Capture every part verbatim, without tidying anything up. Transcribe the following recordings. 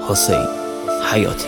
حسین حیاتی.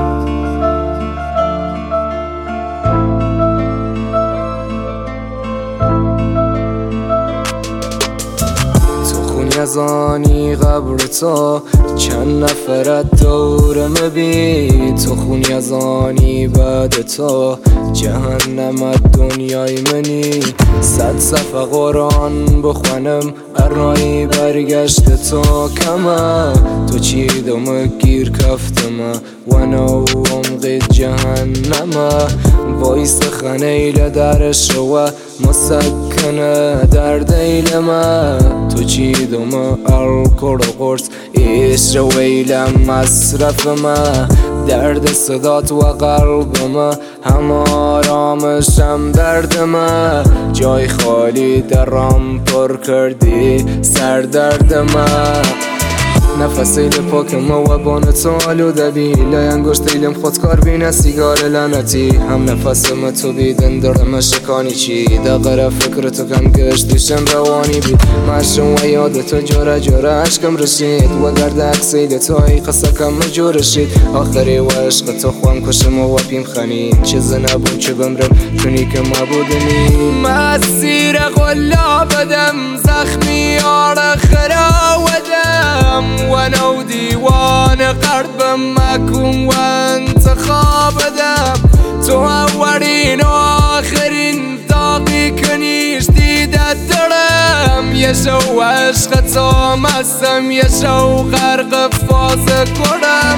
از آنی قبر تو چند نفرت دورم بی، تو خونی از آنی بعد تو جهنم دنیای منی. صد صفحه قرآن بخوانم ارایی برگشت تو کمه، تو چی دوم گیر کفتمه و نو عمق جهنمه. وایس خنیل درش و مسکنه در دیلمه، تو چی دوم الکل قرص ایش ویلم مصرفمه. درد صدات و قلبمه هم آرامشم دردمه، جای خالی درام پر کردی سر دردمه. نفس ایل پاکم و بان تو آلوده بی، لای انگشت ایلم خودکار بینه سیگار لعنتی. هم نفسم تو بیدن درم شکانی چی، دقیقه فکر تو کم گشتیشم روانی بی. مشم و یاد تو جوره جوره عشقم رسید و گرد عکس ایل تو ای قصه کم جور شید. آخری و عشق تو خوام کشم و پیم خنید، چیز نبون چه بمرم چونی که ما بودنی. مسیر غلا بدم زخمی آره خراودم و نو دیوان قلبم مکن و انتخاب دم. تو اولین و آخرین داقی کنیش دیدت دارم، یه شو عشق تو مستم یه شو غرق فاز کنم.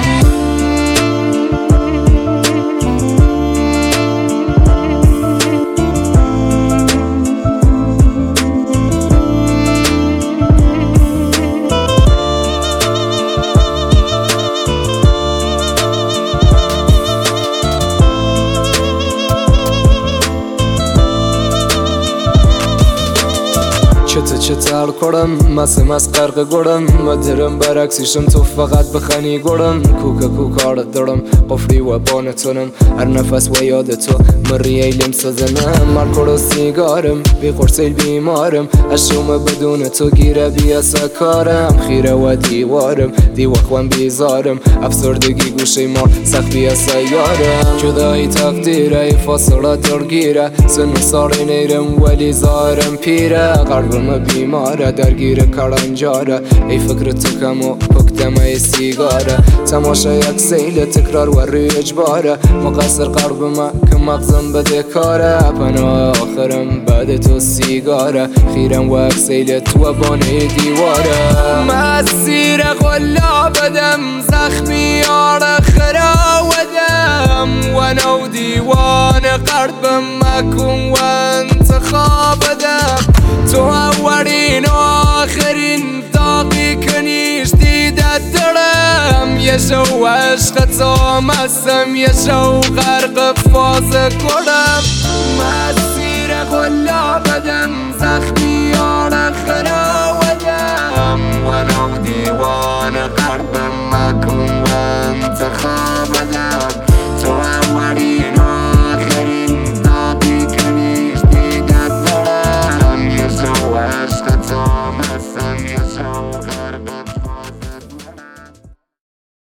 چه چه تر کردم مس مس قرق گرم مدرم برعکسیشم تو فقط بخنی گرم. کوکا کوکارت دارم قفلی و بانتونم هر نفس و یاد تو مری ایلم سزنم. مارکور و سیگارم بی قرصیل بیمارم، اشوم بدون تو گیره بی کارم. خیره و دیوارم دیوخوان بیزارم، افسردگی گوشه مار سخت بی سیارم. جدایی تقدیره ای فاصله درگیره، سن و ساری نیرم ولی زارم پیره. قلبم بیماره درگیر کلنجاره، ای فکر تو کم و پکتم ای سیگاره. تماشا یک سیل تکرار و روی اجباره، مقصر قلبم که مغزم بده کاره. پناه آخرم بعد تو سیگاره، خیرم و یک سیل تو بانه دیواره. مسیر غلا بدم زخمی آره خراودم و نو دیوان قلبم مکن و انتخاب دم. تو اولین و آخرین داقی کنیش دیدت دارم، یه شو عشق تو مستم یه شو غرق فاز کنم.